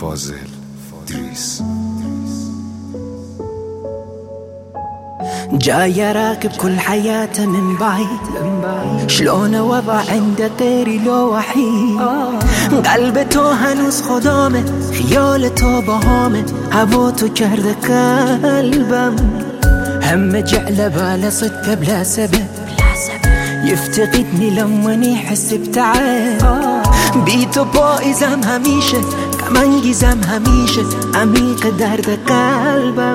فاضل دریس. جاي راكب كل حياته من بعيد، شلون وضع عنده غيري لو وحيد. قلب تو هنوز خدامه، خیال تو باهامه، هوا تو کرده قلبم. همه جعله بالا صدق بلا سبب، يفتقدني لما يحس بتعب. بيتو پاییزم همیشه، کمانگیزم همیشه، عمیق درد قلبم.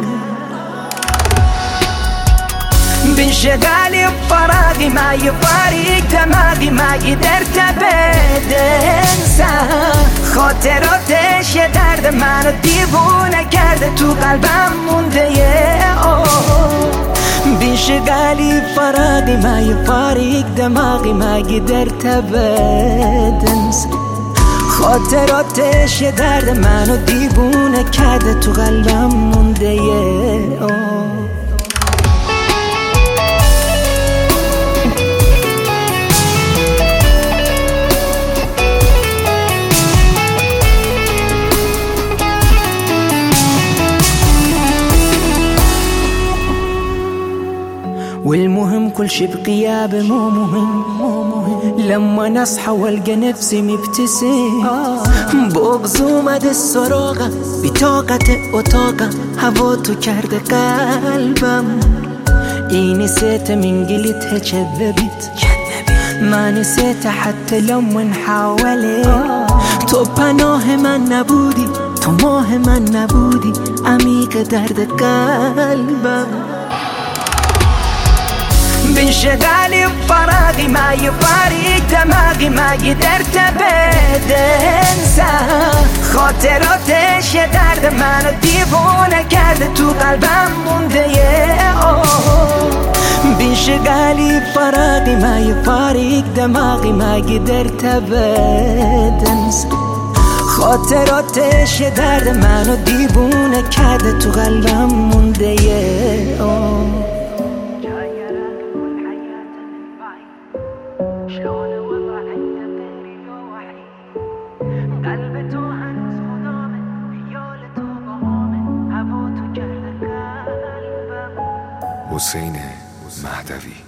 بانشغالي بفراغي ما يفارق دماغي، ما قدرت ابد انسى خاطراتش. درد منو دیوونه کرده، تو قلبم مونده. بانشغالي بفراغي ما يفارق دماغي، ما قدرت ابد انسى خاطراتش. درد منو دیوونه کرده، تو قلبم مونده. والمهم كل شي بغيابه مو مهم. لما نصحى والقى نفسي مبتسم، بغز اومد السراغه بطاقت اتاقه، هوا تو کرده قلبم. این نسيت من قلتها كذبت، ما نسيت حتى لما حاولت. تو پناه من نبودی، تو ماه من نبودی، عمیق درد قلبم. بانشغالي بفراغي ما يفارق دماغي، ما قدرت ابد انسى خاطراتش. درد منو دیوونه کرده، تو قلبم مونده. بانشغالي بفراغي ما يفارق دماغي، ما قدرت ابد انسى خاطراتش. درد منو دیوونه کرده، تو قلبم مونده. شلون وضع عنده غيري لو وحيد. قلب تو هنوز خدامه، خیال تو باهامه، هوا تو کرده قلبم. حسین مهدوی.